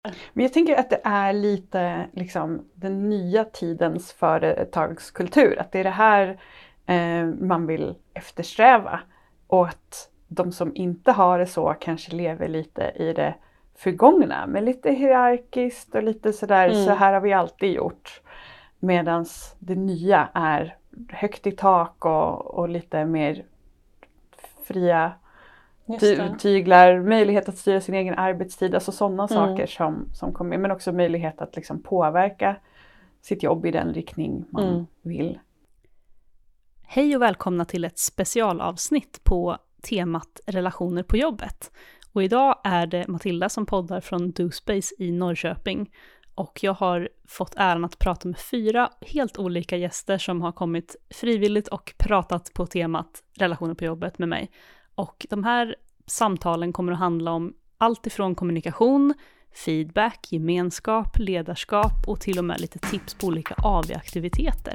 Men jag tänker att det är lite liksom den nya tidens företagskultur. Att det är det här man vill eftersträva. Och att de som inte har det så kanske lever lite i det förgångna. Men lite hierarkiskt och lite sådär, så här har vi alltid gjort. Medan det nya är högt i tak och lite mer fria tyglar, möjlighet att styra sin egen arbetstid, alltså sådana saker som kommer, men också möjlighet att liksom påverka sitt jobb i den riktning man vill. Hej och välkomna till ett specialavsnitt på temat relationer på jobbet. Och idag är det Matilda som poddar från DoSpace i Norrköping. Och jag har fått äran att prata med 4 helt olika gäster som har kommit frivilligt och pratat på temat relationer på jobbet med mig. Och de här samtalen kommer att handla om allt ifrån kommunikation, feedback, gemenskap, ledarskap och till och med lite tips på olika AV-aktiviteter.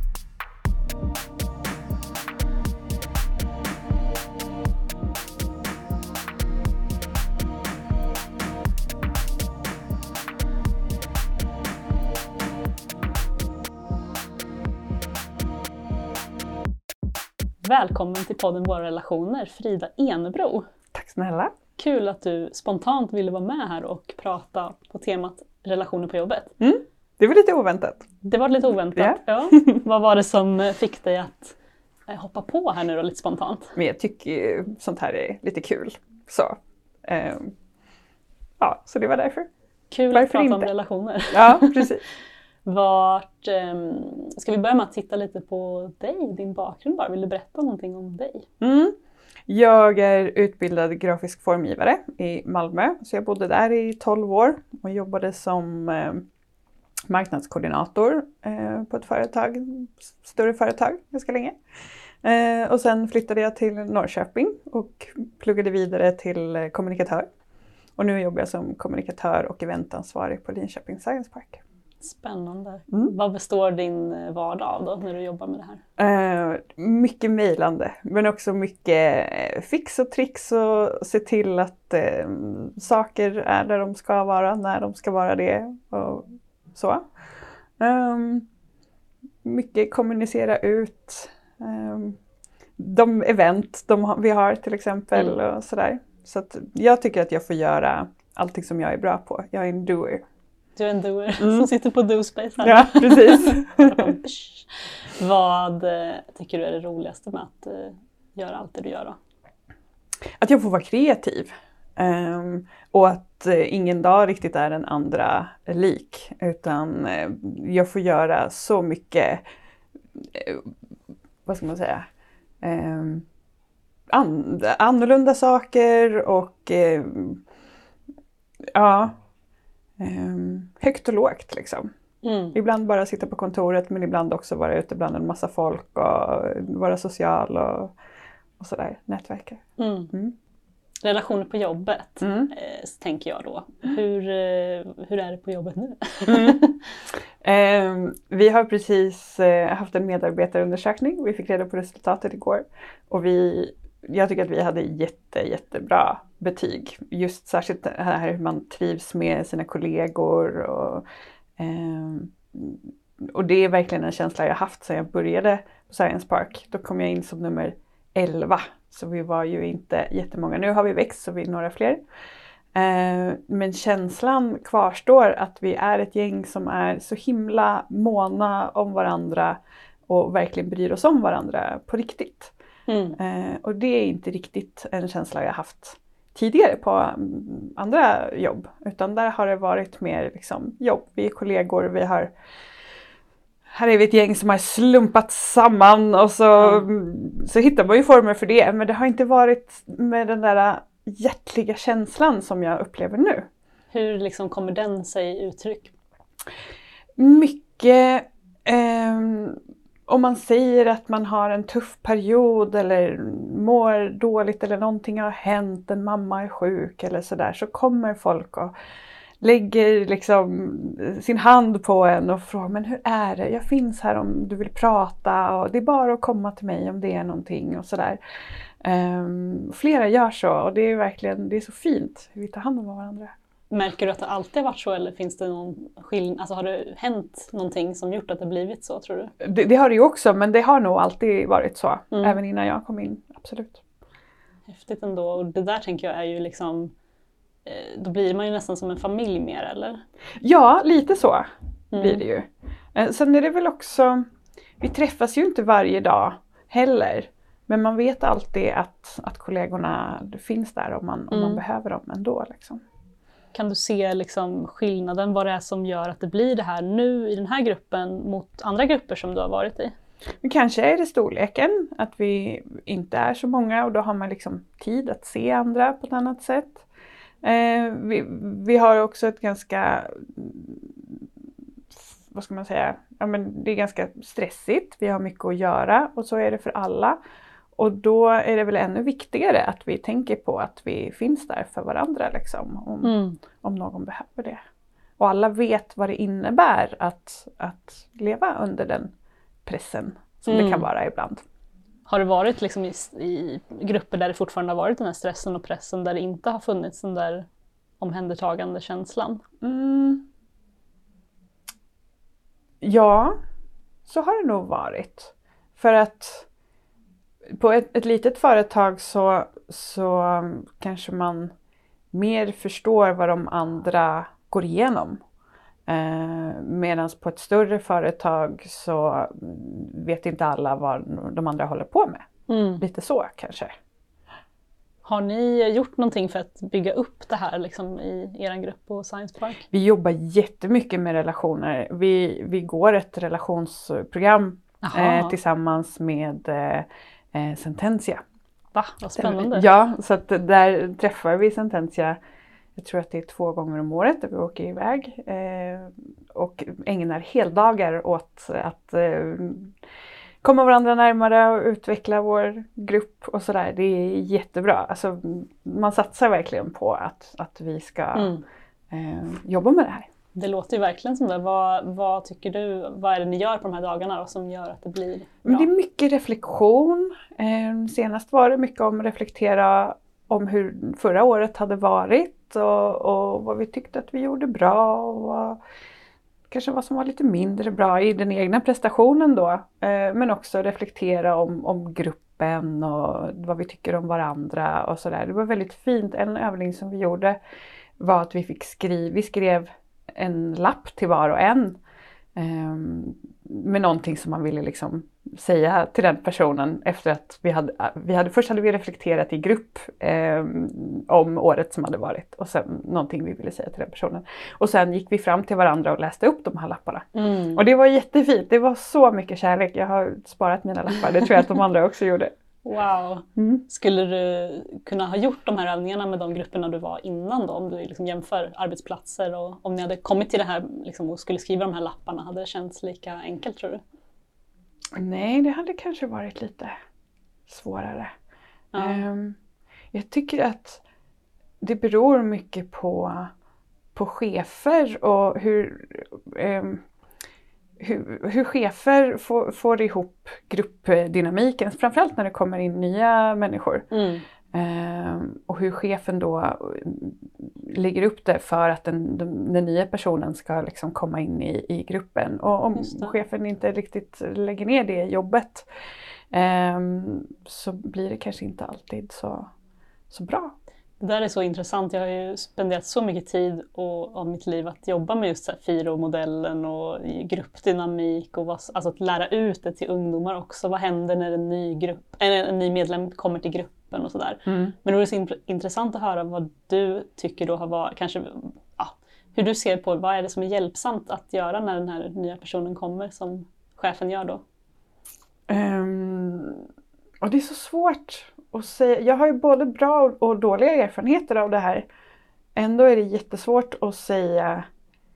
Välkommen till podden Våra relationer, Frida Enebro. Tack snälla. Kul att du spontant ville vara med här och prata på temat relationer på jobbet. Det var lite oväntat. Det var lite oväntat, ja. Vad var det som fick dig att hoppa på här nu då, lite spontant? Men jag tycker sånt här är lite kul. Så så det var därför. Kul varför att prata inte? Om relationer. Ja, precis. Ska vi börja med att titta lite på dig, din bakgrund bara? Vill du berätta någonting om dig? Jag är utbildad grafisk formgivare i Malmö. Så jag bodde där i 12 år och jobbade som marknadskoordinator på ett företag, större företag ganska länge. Och sen flyttade jag till Norrköping och pluggade vidare till kommunikatör. Och nu jobbar jag som kommunikatör och eventansvarig på Linköping Science Park. Spännande. Vad består din vardag av då när du jobbar med det här? Mycket mejlande, men också mycket fix och tricks och se till att saker är där de ska vara, när de ska vara det och så. Mycket kommunicera ut de event vi har till exempel och sådär. Så att jag tycker att jag får göra allting som jag är bra på. Jag är en doer. Du är en doer som sitter på DoSpace här. Ja, precis. Vad tycker du är det roligaste med att göra allt det du gör då? Att jag får vara kreativ. Och att ingen dag riktigt är den andra lik. Utan jag får göra så mycket, vad ska man säga, annorlunda saker och högt och lågt liksom. Ibland bara sitta på kontoret men ibland också vara ute bland en massa folk och vara social och sådär, nätverka. Relationer på jobbet tänker jag då. Hur är det på jobbet nu? Vi har precis haft en medarbetarundersökning. Vi fick reda på resultatet igår. Och jag tycker att vi hade jättebra betyg. Just särskilt det här hur man trivs med sina kollegor. Och det är verkligen en känsla jag haft sedan jag började på Science Park. Då kom jag in som nummer 11. Så vi var ju inte jättemånga. Nu har vi växt så vi är några fler. Men känslan kvarstår att vi är ett gäng som är så himla måna om varandra. Och verkligen bryr oss om varandra på riktigt. Och det är inte riktigt en känsla jag haft tidigare på andra jobb. Utan där har det varit mer liksom, jobb. Vi är kollegor, här är vi ett gäng som har slumpat samman och så hittar man ju former för det. Men det har inte varit med den där hjärtliga känslan som jag upplever nu. Hur liksom kommer den sig i uttryck? Mycket om man säger att man har en tuff period eller mår dåligt eller någonting har hänt, en mamma är sjuk eller sådär, så kommer folk och lägger liksom sin hand på en och frågar, men hur är det? Jag finns här om du vill prata och det är bara att komma till mig om det är någonting och sådär. Flera gör så och det är verkligen, det är så fint hur vi tar hand om varandra. Märker du att det alltid har varit så eller finns det någon skillnad? Alltså har det hänt någonting som gjort att det blivit så, tror du? Det har det ju också, men det har nog alltid varit så. Även innan jag kom in, absolut. Häftigt ändå. Och det där tänker jag är ju liksom, då blir man ju nästan som en familj mer, eller? Ja, lite så blir det ju. Sen är det väl också, vi träffas ju inte varje dag heller. Men man vet alltid att kollegorna finns där om man behöver dem ändå. Liksom. Kan du se liksom skillnaden, vad det är som gör att det blir det här nu i den här gruppen mot andra grupper som du har varit i? Men kanske är det storleken, att vi inte är så många och då har man liksom tid att se andra på ett annat sätt. Vi har också ett ganska, vad ska man säga, ja, men det är ganska stressigt, vi har mycket att göra och så är det för alla. Och då är det väl ännu viktigare att vi tänker på att vi finns där för varandra liksom, om någon behöver det. Och alla vet vad det innebär att leva under den pressen som det kan vara ibland. Har det varit liksom i grupper där det fortfarande har varit den här stressen och pressen där det inte har funnits den där omhändertagande känslan? Ja, så har det nog varit. För att på ett litet företag så kanske man mer förstår vad de andra går igenom. Medan på ett större företag så vet inte alla vad de andra håller på med. Lite så kanske. Har ni gjort någonting för att bygga upp det här liksom, i er grupp på Science Park? Vi jobbar jättemycket med relationer. Vi går ett relationsprogram tillsammans med Sententia. Va? Vad spännande. Ja, så att där träffar vi Sententia. Jag tror att det är 2 gånger om året där vi åker iväg och ägnar heldagar åt att komma varandra närmare och utveckla vår grupp och sådär. Det är jättebra. Alltså, man satsar verkligen på att vi ska jobba med det här. Det låter ju verkligen som det. Vad tycker du, vad är det ni gör på de här dagarna då, som gör att det blir bra? Men det är mycket reflektion. Senast var det mycket om att reflektera om hur förra året hade varit och vad vi tyckte att vi gjorde bra och kanske vad som var lite mindre bra i den egna prestationen då. Men också reflektera om gruppen och vad vi tycker om varandra och sådär. Det var väldigt fint. En övning som vi gjorde var att vi skrev en lapp till var och en med någonting som man ville liksom säga till den personen efter att först hade vi reflekterat i grupp om året som hade varit och sen någonting vi ville säga till den personen. Och sen gick vi fram till varandra och läste upp de här lapparna. Och det var jättefint, det var så mycket kärlek. Jag har sparat mina lappar, det tror jag att de andra också gjorde. Wow! Skulle du kunna ha gjort de här övningarna med de grupperna du var innan då? Om du liksom jämför arbetsplatser och om ni hade kommit till det här liksom, och skulle skriva de här lapparna, hade det känts lika enkelt, tror du? Nej, det hade kanske varit lite svårare. Jag tycker att det beror mycket på chefer och hur chefer får ihop gruppdynamiken, framförallt när det kommer in nya människor. Och hur chefen då lägger upp det för att den nya personen ska liksom komma in i gruppen. Och om chefen inte riktigt lägger ner det jobbet så blir det kanske inte alltid så bra. Det där är så intressant. Jag har ju spenderat så mycket tid av mitt liv att jobba med just FIRO-modellen och gruppdynamik och alltså att lära ut det till ungdomar också. Vad händer när en ny medlem kommer till gruppen och sådär. Men det är så intressant att höra vad du tycker då har varit, kanske hur du ser på vad är det som är hjälpsamt att göra när den här nya personen kommer som chefen gör då? Och det är så svårt att säga. Jag har ju både bra och dåliga erfarenheter av det här. Ändå är det jättesvårt att säga,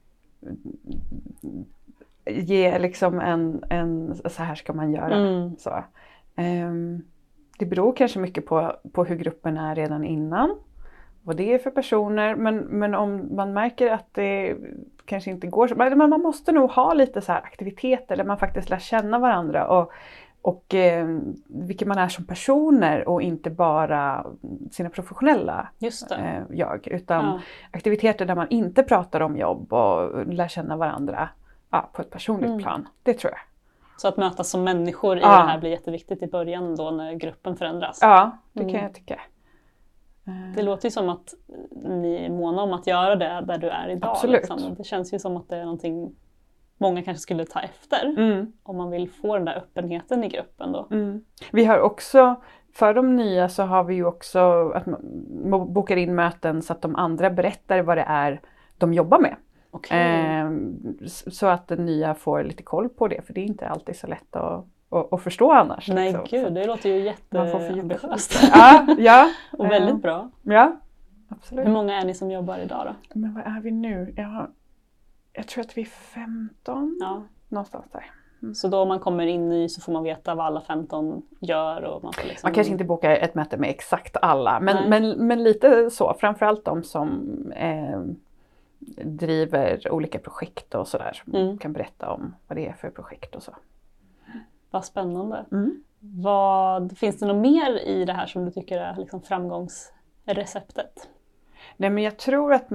ge liksom en så här ska man göra. Så. Det beror kanske mycket på hur gruppen är redan innan. Vad det är för personer. Men om man märker att det kanske inte går så. Men man måste nog ha lite så här aktiviteter där man faktiskt lär känna varandra. och vilka man är som personer och inte bara sina professionella jag. Utan aktiviteter där man inte pratar om jobb och lär känna varandra på ett personligt plan. Det tror jag. Så att mötas som människor i det här blir jätteviktigt i början då när gruppen förändras. Ja, det kan jag tycka. Det låter ju som att ni är måna om att göra det där du är idag. Absolut. Liksom. Det känns ju som att det är någonting många kanske skulle ta efter. Om man vill få den där öppenheten i gruppen då. Vi har också, för de nya så har vi ju också att man bokar in möten så att de andra berättar vad det är de jobbar med. Så att den nya får lite koll på det, för det är inte alltid så lätt att förstå annars. Nej liksom. Gud, det låter ju jätteambitiöst. Ja. Och väldigt bra. Ja, absolut. Hur många är ni som jobbar idag då? Men vad är vi nu? Jag tror att vi är 15, någonstans där. Så då om man kommer in ny så får man veta vad alla 15 gör. Och man man kanske inte bokar ett möte med exakt alla, men lite så. Framförallt de som driver olika projekt och sådär. Kan berätta om vad det är för projekt och så. Vad spännande. Finns det något mer i det här som du tycker är liksom framgångsreceptet? Nej, men jag tror att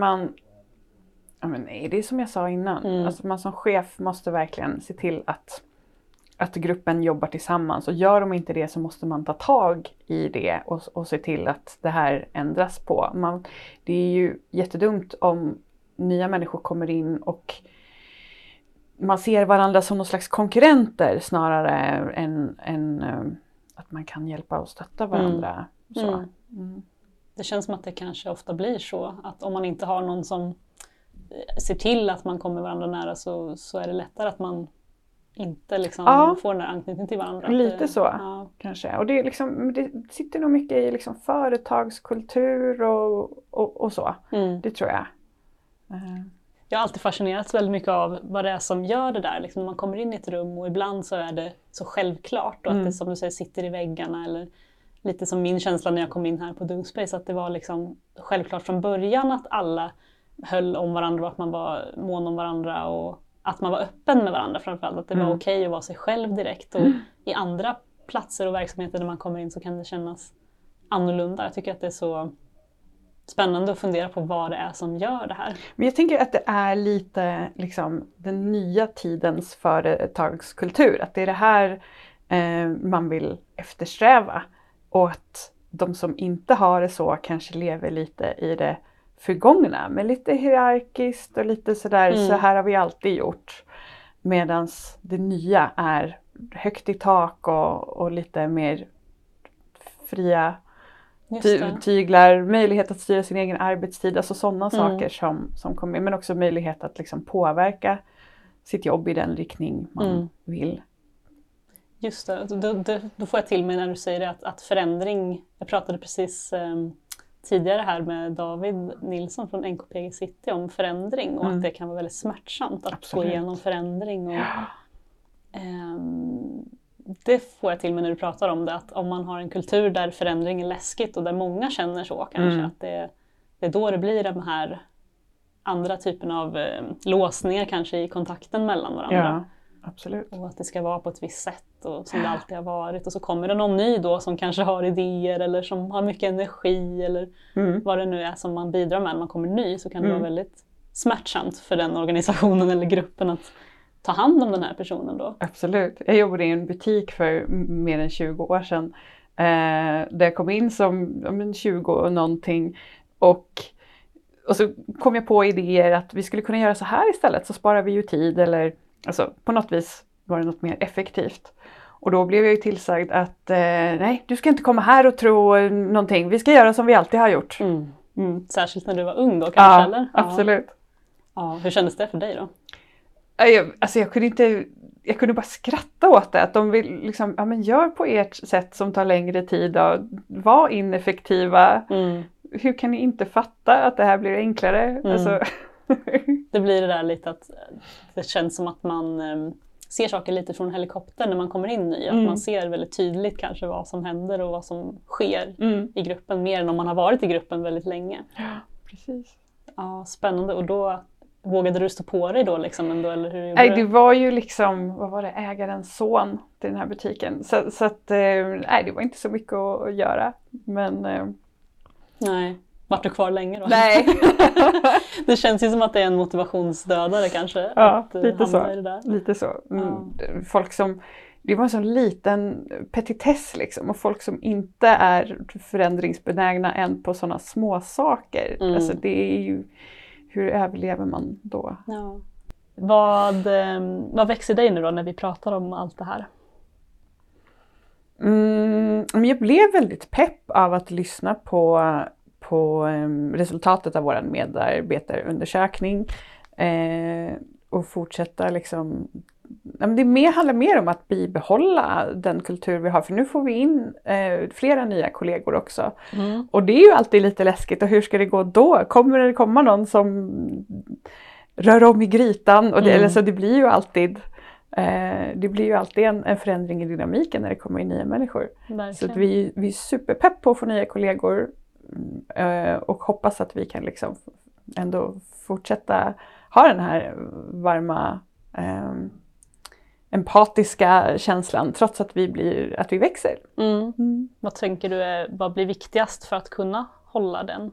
det är som jag sa innan. Alltså man som chef måste verkligen se till att gruppen jobbar tillsammans. Och gör de inte det så måste man ta tag i det och se till att det här ändras på. Det är ju jättedumt om nya människor kommer in och man ser varandra som någon slags konkurrenter snarare än att man kan hjälpa och stötta varandra. Så. Det känns som att det kanske ofta blir så att om man inte har någon som ser till att man kommer varandra nära så är det lättare att man inte liksom får den där anknytningen till varandra. Lite så kanske. Och det sitter nog mycket i liksom företagskultur och så. Det tror jag. Jag har alltid fascinerats väldigt mycket av vad det är som gör det där. Liksom när man kommer in i ett rum och ibland så är det så självklart och att det som du säger sitter i väggarna. Eller lite som min känsla när jag kom in här på DoSpace, att det var liksom självklart från början att alla höll om varandra och att man var mån om varandra och att man var öppen med varandra framförallt. Att det var okej att vara sig själv direkt. Och i andra platser och verksamheter när man kommer in så kan det kännas annorlunda. Jag tycker att det är så spännande att fundera på vad det är som gör det här. Men jag tänker att det är lite liksom den nya tidens företagskultur. Att det är det här man vill eftersträva. Och att de som inte har det så kanske lever lite i det förgångna. Men lite hierarkiskt och lite sådär, så här har vi alltid gjort. Medan det nya är högt i tak och lite mer fria tyglar, möjlighet att styra sin egen arbetstid, alltså sådana saker som kommer in, men också möjlighet att liksom påverka sitt jobb i den riktning man vill. Just det, då får jag till mig när du säger det att förändring, jag pratade precis tidigare här med David Nilsson från NKPG City om förändring och att det kan vara väldigt smärtsamt att gå igenom förändring. Och, det får jag till mig när du pratar om det, att om man har en kultur där förändring är läskigt och där många känner så kanske, att det är då det blir de här andra typen av låsningar kanske i kontakten mellan varandra. Ja, absolut. Och att det ska vara på ett visst sätt och som det alltid har varit. Och så kommer det någon ny då som kanske har idéer eller som har mycket energi eller vad det nu är som man bidrar med när man kommer ny, så kan det vara väldigt smärtsamt för den organisationen eller gruppen att ta hand om den här personen då. Absolut. Jag jobbade i en butik för mer än 20 år sedan. Där jag kom in som 20 och någonting. Och så kom jag på idéer att vi skulle kunna göra så här istället, så sparar vi ju tid. Eller alltså, på något vis var det något mer effektivt. Och då blev jag ju tillsagd att nej, du ska inte komma här och tro någonting. Vi ska göra som vi alltid har gjort. Särskilt när du var ung då kanske? Eller? Absolut. Ja. Hur kändes det för dig då? Jag kunde bara skratta åt det. Att de vill liksom, men gör på ert sätt som tar längre tid. Var ineffektiva. Hur kan ni inte fatta att det här blir enklare? Alltså. Det blir det där lite att det känns som att man ser saker lite från helikopter när man kommer in ny. Att man ser väldigt tydligt kanske vad som händer och vad som sker i gruppen. Mer än om man har varit i gruppen väldigt länge. Ja, precis. Ja, spännande. Och då vågade du stå på dig då liksom ändå, eller hur gjorde Nej, du? det var ju liksom, vad var det, ägarens son till den här butiken. Så att, nej, det var inte så mycket att göra. Men Nej, vart du kvar länge då? nej. Det känns ju som att det är en motivationsdödare kanske. Ja, att lite så. hamna i det där. Lite så. Folk som, det var en sån liten petitess liksom. Och folk som inte är förändringsbenägna än på sådana små saker. Alltså det är ju, hur överlever man då? Ja. Vad växer dig nu då när vi pratar om allt det här? Men jag blev väldigt pepp av att lyssna på resultatet av vår medarbetarundersökning och fortsätta liksom. Det handlar mer om att bibehålla den kultur vi har, för nu får vi in flera nya kollegor också. Och det är ju alltid lite läskigt, och hur ska det gå då? Kommer det komma någon som rör om i grytan? Och det blir ju alltid en förändring i dynamiken när det kommer in nya människor. Verkligen. Så att vi är superpepp på att få nya kollegor och hoppas att vi kan liksom ändå fortsätta ha den här varma empatiska känslan trots att vi växer. Vad tänker du vad blir viktigast för att kunna hålla den?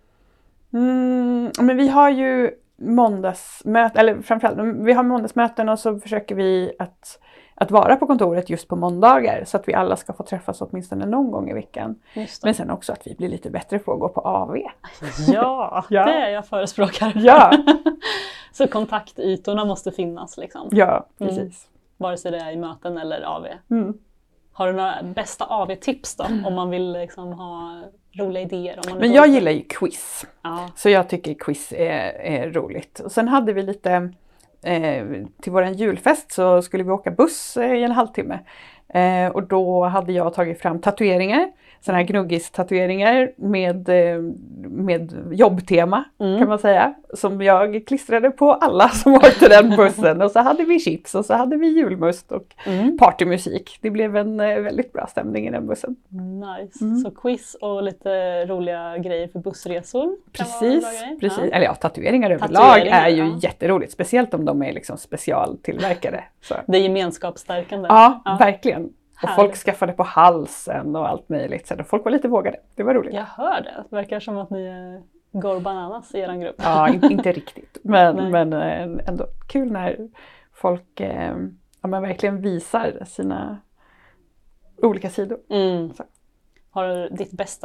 Men vi har ju måndagsmöten, eller framförallt vi har måndagsmöten, och så försöker vi att vara på kontoret just på måndagar så att vi alla ska få träffas åtminstone någon gång i veckan. Men sen också att vi blir lite bättre på att gå på AV. Ja, det är jag förespråkare. Ja. Så kontaktytorna måste finnas liksom. Ja, precis. Vare sig det är i möten eller AV. Har du några bästa AV-tips då? Om man vill liksom ha roliga idéer? Men jag gillar ju quiz. Ja. Så jag tycker quiz är roligt. Och sen hade vi lite, till våran julfest så skulle vi åka buss i en halvtimme. Och då hade jag tagit fram tatueringar. Sådana här gnuggis-tatueringar med jobbtema kan man säga. Som jag klistrade på alla som åkte den bussen. Och så hade vi chips och så hade vi julmust och partymusik. Det blev en väldigt bra stämning i den bussen. Nice. Så quiz och lite roliga grejer för bussresor. Precis. Ja. Eller ja, tatueringar överlag är ju jätteroligt. Speciellt om de är liksom specialtillverkade. Så. Det är gemenskapsstärkande. Ja, verkligen. Och folk skaffade på halsen och allt möjligt. Så folk var lite vågade. Det var roligt. Jag hör det. Det verkar som att ni går bananas i er grupp. Ja, inte riktigt. Men ändå kul när folk verkligen visar sina olika sidor. Har du ditt bästa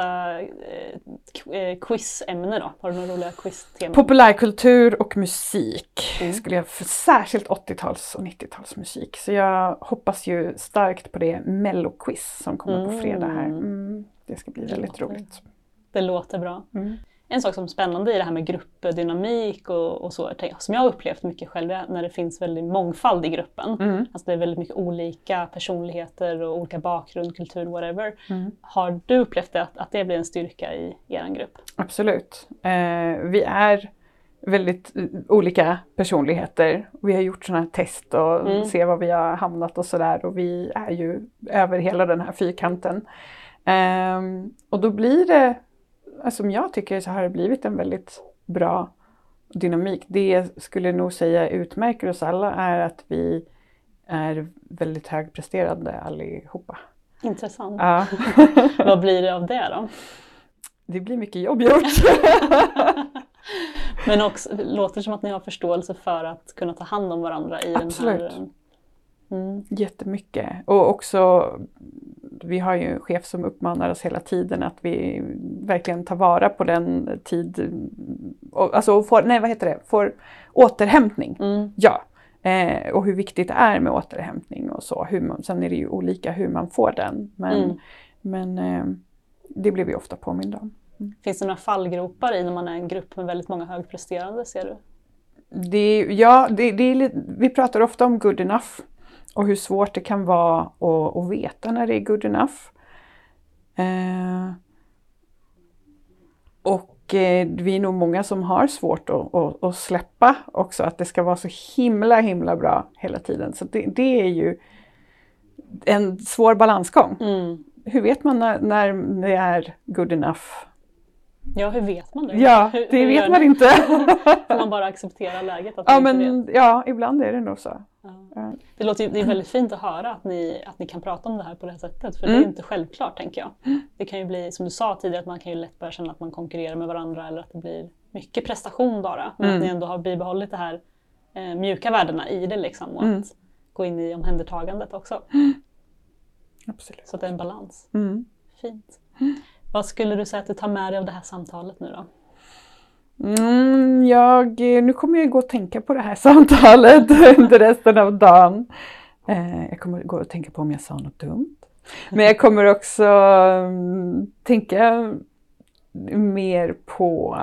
quizämne då? Har du några roliga quizteman? Populärkultur och musik skulle jag, särskilt 80-tals och 90-talsmusik. Så jag hoppas ju starkt på det Mello-quiz som kommer på fredag här. Det ska bli väldigt roligt. Det låter bra. En sak som är spännande i det här med gruppdynamik och så, som jag har upplevt mycket själv, när det finns väldigt mångfald i gruppen. Alltså det är väldigt mycket olika personligheter och olika bakgrund, kultur, whatever. Har du upplevt det, att det blir en styrka i er grupp? Absolut. Vi är väldigt olika personligheter. Vi har gjort sådana här test och ser var vi har hamnat och sådär. Och vi är ju över hela den här fyrkanten. Och då blir det, som jag tycker, så har det blivit en väldigt bra dynamik. Det skulle nog säga utmärker oss alla är att vi är väldigt högpresterande allihopa. Intressant. Ja. Vad blir det av det då? Det blir mycket jobb gjort. Men också låter det som att ni har förståelse för att kunna ta hand om varandra i Absolut. den här... Jättemycket. Och också, vi har ju en chef som uppmanar oss hela tiden att vi verkligen tar vara på den tid, alltså får återhämtning. Ja. Och hur viktigt det är med återhämtning och så. Sen är det ju olika hur man får den. Men det blir vi ofta påminda om. Finns det några fallgropar i när man är en grupp med väldigt många högpresterande, ser du? Vi pratar ofta om good enough. Och hur svårt det kan vara att veta när det är good enough. Och vi är nog många som har svårt att släppa också. Att det ska vara så himla bra hela tiden. Så det är ju en svår balansgång. Hur vet man när det är good enough? Ja, hur vet man det? Ja, det vet man inte. Får man bara acceptera läget? Att Ja, man inte vet? ja, ibland är det nog så. Ja. Det är väldigt fint att höra att ni kan prata om det här på det här sättet. För det är inte självklart, tänker jag. Det kan ju bli, som du sa tidigare, att man kan ju lätt börja känna att man konkurrerar med varandra. Eller att det blir mycket prestation bara. Men att ni ändå har bibehållit det här mjuka värdena i det liksom. Och att gå in i omhändertagandet också. Absolut. Så att det är en balans. Fint. Vad skulle du säga att du tar med dig av det här samtalet nu då? Nu kommer jag gå och tänka på det här samtalet under resten av dagen. Jag kommer gå och tänka på om jag sa något dumt. Men jag kommer också tänka mer på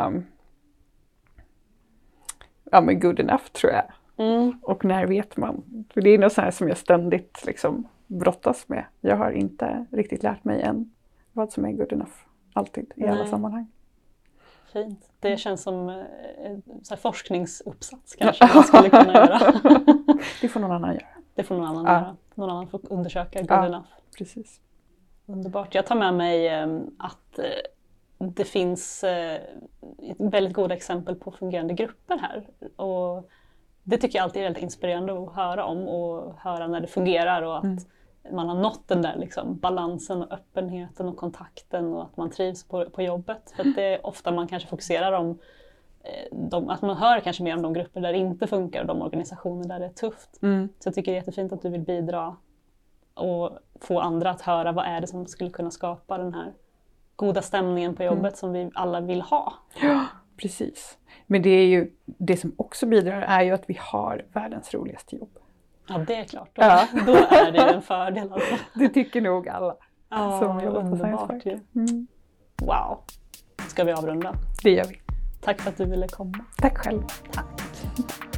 men good enough, tror jag. Och när vet man? För det är något sånt här som jag ständigt liksom brottas med. Jag har inte riktigt lärt mig än vad som är good enough. Alltid, i alla sammanhang. Fint. Det känns som en forskningsuppsats kanske man skulle kunna göra. Det får någon annan göra. Det får någon annan göra. Någon annan får undersöka good enough. Precis. Underbart. Jag tar med mig att det finns väldigt goda exempel på fungerande grupper här. Och det tycker jag alltid är väldigt inspirerande att höra om och höra när det fungerar och att man har nått den där liksom balansen och öppenheten och kontakten och att man trivs på jobbet. För att det är ofta man kanske fokuserar om att man hör kanske mer om de grupper där det inte funkar och de organisationer där det är tufft. Så jag tycker det är jättefint att du vill bidra och få andra att höra vad är det som skulle kunna skapa den här goda stämningen på jobbet som vi alla vill ha. Ja, precis. Men det är ju det som också bidrar är ju att vi har världens roligaste jobb. Ja, det är klart. Då är det en fördel. Alltså. Det tycker nog alla som jobbar på Science Park. Wow. Ska vi avrunda? Det gör vi. Tack för att du ville komma. Tack själv. Tack.